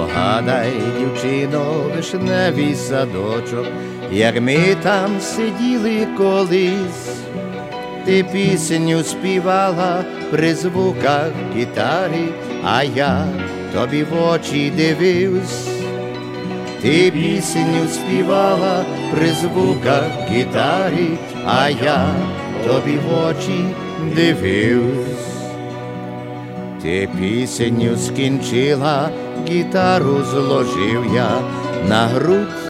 Погадай, дівчино, вишневий садочок, як ми там сиділи колись. Ти пісню співала при звуках гітари, а я тобі в очі дивився. Ти пісню співала при звуках гітари, а я тобі в очі дивився. Ти пісню скінчила, гітару зложив я на грудь